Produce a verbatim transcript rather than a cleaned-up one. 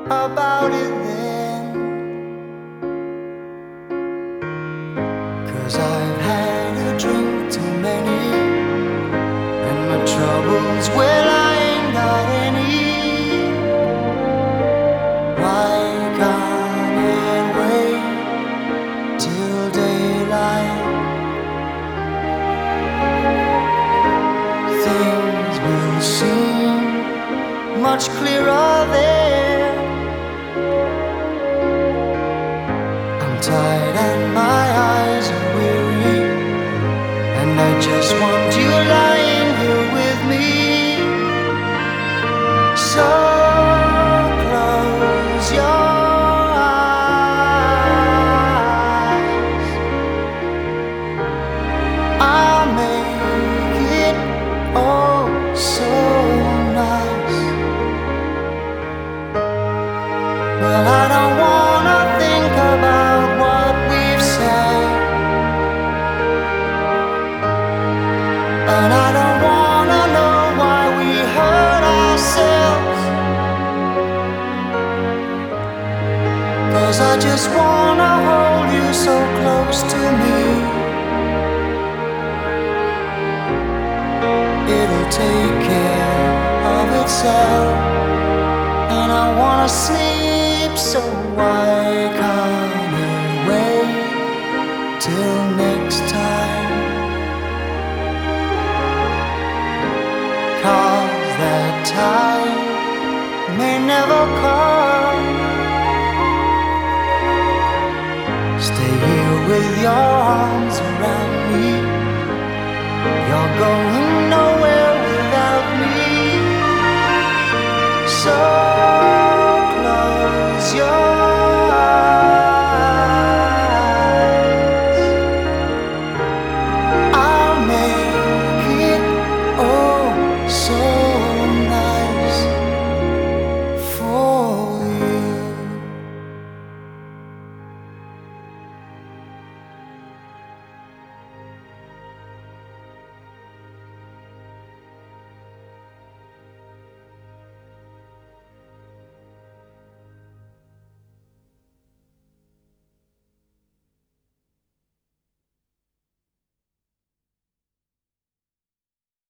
about it then, 'cause I've had a drink too many, and my troubles, well, I ain't got any. Why can't it wait till daylight? Things will seem much clearer there. I'm tired and my eyes are weary, and I just want you lying here with me. So close your eyes, I'll make it oh so nice. Well, I don't wanna think about what we've said, and I don't wanna know why we hurt ourselves, 'cause I just wanna hold you so close to me. It'll take care of itself, and I wanna sleep, so why can't it wait till next time? 'Cause that time may never come. Stay here with your arms around me. You're going